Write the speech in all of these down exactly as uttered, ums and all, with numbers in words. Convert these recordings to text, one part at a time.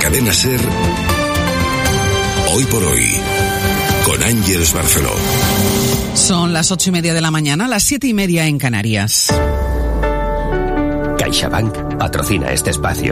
Cadena SER, Hoy por Hoy, con Ángeles Barceló. Son las ocho y media de la mañana, las siete y media en Canarias. CaixaBank patrocina este espacio.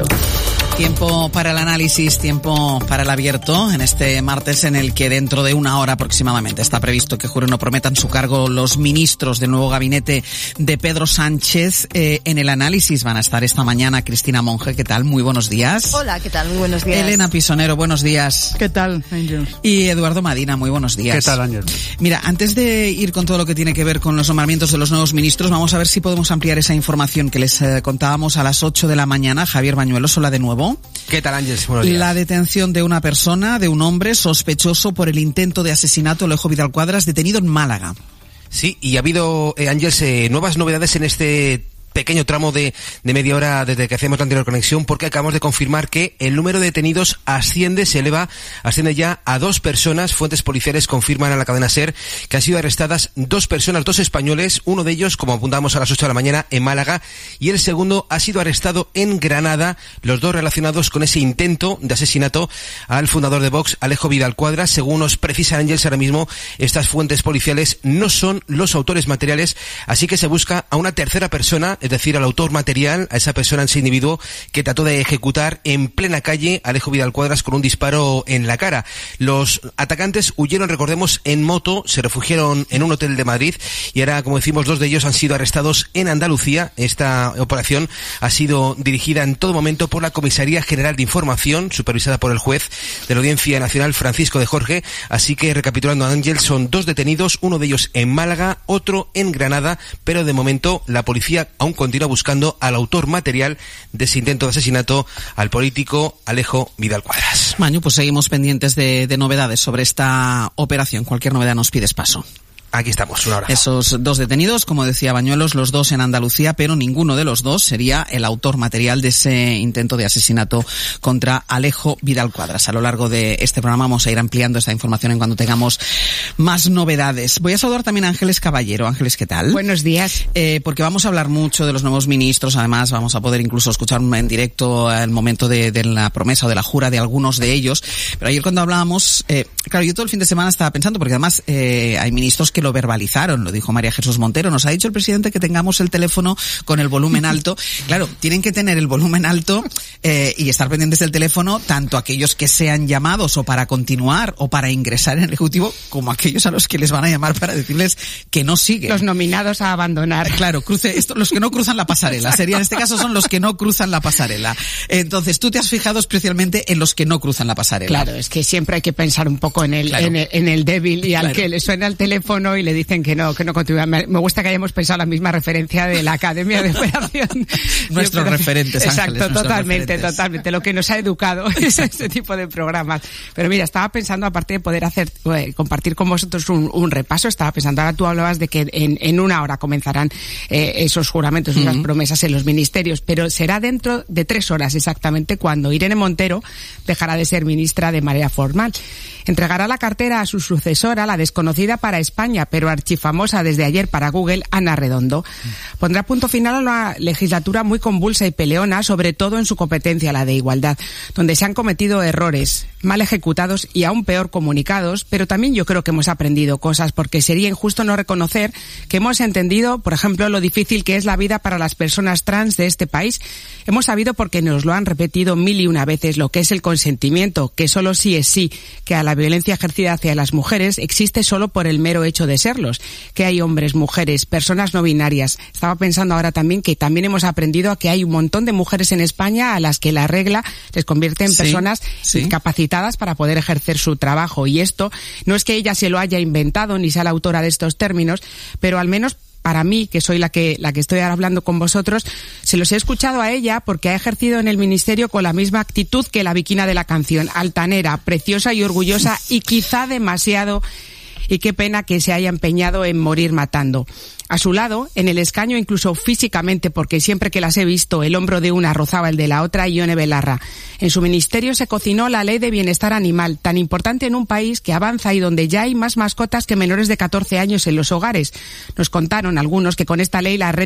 Tiempo para el análisis, tiempo para el abierto en este martes en el que dentro de una hora aproximadamente está previsto que juren o prometan su cargo los ministros del nuevo gabinete de Pedro Sánchez. Eh, en el análisis van a estar esta mañana Cristina Monge, ¿qué tal? Muy buenos días. Hola, ¿qué tal? Muy buenos días. Elena Pisonero, buenos días. ¿Qué tal, Ángel? Y Eduardo Madina, muy buenos días. ¿Qué tal, Ángel? Mira, antes de ir con todo lo que tiene que ver con los nombramientos de los nuevos ministros, vamos a ver si podemos ampliar esa información que les eh, contábamos a las ocho de la mañana. Javier Bañuelos, hola de nuevo. ¿Qué tal, Ángeles? Buenos días. La detención de una persona, de un hombre sospechoso por el intento de asesinato, Alejo Vidal Cuadras, detenido en Málaga. Sí, y ha habido, eh, Ángeles, eh, nuevas novedades en este pequeño tramo de, de media hora desde que hacemos la anterior conexión, porque acabamos de confirmar que el número de detenidos asciende, se eleva, asciende ya a dos personas. Fuentes policiales confirman a la cadena SER que han sido arrestadas dos personas, dos españoles, uno de ellos, como apuntamos a las ocho de la mañana, en Málaga, y el segundo ha sido arrestado en Granada, los dos relacionados con ese intento de asesinato al fundador de Vox, Alejo Vidal Cuadras. Según nos precisa Ángeles ahora mismo, estas fuentes policiales no son los autores materiales, así que se busca a una tercera persona, es decir, al autor material, a esa persona, ese individuo que trató de ejecutar en plena calle a Alejo Vidal Cuadras con un disparo en la cara. Los atacantes huyeron, recordemos, en moto, se refugiaron en un hotel de Madrid y ahora, como decimos, dos de ellos han sido arrestados en Andalucía. Esta operación ha sido dirigida en todo momento por la Comisaría General de Información, supervisada por el juez de la Audiencia Nacional, Francisco de Jorge. Así que, recapitulando, Ángel, son dos detenidos, uno de ellos en Málaga, otro en Granada, pero de momento la policía aún continúa buscando al autor material de ese intento de asesinato al político Alejo Vidal Cuadras. Maño, pues seguimos pendientes de, de novedades sobre esta operación. Cualquier novedad nos pides paso. Aquí estamos, una hora. Esos dos detenidos, como decía Bañuelos, los dos en Andalucía, pero ninguno de los dos sería el autor material de ese intento de asesinato contra Alejo Vidal Cuadras. A lo largo de este programa vamos a ir ampliando esta información en cuanto tengamos más novedades. Voy a saludar también a Ángeles Caballero. Ángeles, ¿qué tal? Buenos días. Eh, porque vamos a hablar mucho de los nuevos ministros, además vamos a poder incluso escuchar en directo el momento de, de la promesa o de la jura de algunos de ellos. Pero ayer cuando hablábamos, eh, claro, yo todo el fin de semana estaba pensando, porque además eh, hay ministros que lo verbalizaron, lo dijo María Jesús Montero, nos ha dicho el presidente que tengamos el teléfono con el volumen alto. Claro, tienen que tener el volumen alto eh, y estar pendientes del teléfono, tanto aquellos que sean llamados o para continuar o para ingresar en el Ejecutivo, como aquellos a los que les van a llamar para decirles que no siguen. Los nominados a abandonar. Claro, cruce, esto, los que no cruzan la pasarela. Sería, en este caso son los que no cruzan la pasarela. Entonces, tú te has fijado especialmente en los que no cruzan la pasarela. Claro, es que siempre hay que pensar un poco en el, claro. en el, en el débil y al claro. que le suena el teléfono y le dicen que no, que no continúa. Me, me gusta que hayamos pensado la misma referencia de la Academia de Operación. Nuestros referentes, Ángeles. Exacto, nuestros totalmente, referentes. totalmente. Lo que nos ha educado es este tipo de programas. Pero mira, estaba pensando, aparte de poder hacer, eh, compartir con vosotros un, un repaso, estaba pensando, ahora tú hablabas de que en, en una hora comenzarán eh, esos juramentos, esas uh-huh. promesas en los ministerios, pero será dentro de tres horas exactamente cuando Irene Montero dejará de ser ministra de manera formal. Entregará la cartera a su sucesora, la desconocida para España, pero archifamosa desde ayer para Google, Ana Redondo. Pondrá punto final a una legislatura muy convulsa y peleona, sobre todo en su competencia, la de igualdad, donde se han cometido errores mal ejecutados y aún peor comunicados, pero también yo creo que hemos aprendido cosas, porque sería injusto no reconocer que hemos entendido, por ejemplo, lo difícil que es la vida para las personas trans de este país. Hemos sabido, porque nos lo han repetido mil y una veces, lo que es el consentimiento, que solo sí es sí, que a la violencia ejercida hacia las mujeres existe solo por el mero hecho de serlos, que hay hombres, mujeres, personas no binarias. Estaba pensando ahora también que también hemos aprendido a que hay un montón de mujeres en España a las que la regla les convierte en sí, personas sí. incapacitadas para poder ejercer su trabajo, y esto no es que ella se lo haya inventado ni sea la autora de estos términos, pero al menos para mí, que soy la que la que estoy ahora hablando con vosotros, se los he escuchado a ella porque ha ejercido en el ministerio con la misma actitud que la Viquina de la canción, altanera, preciosa y orgullosa, y quizá demasiado, y qué pena que se haya empeñado en morir matando. A su lado, en el escaño, incluso físicamente, porque siempre que las he visto, el hombro de una rozaba el de la otra, Ione Belarra. En su ministerio se cocinó la ley de bienestar animal, tan importante en un país que avanza y donde ya hay más mascotas que menores de catorce años en los hogares. Nos contaron algunos que con esta ley la red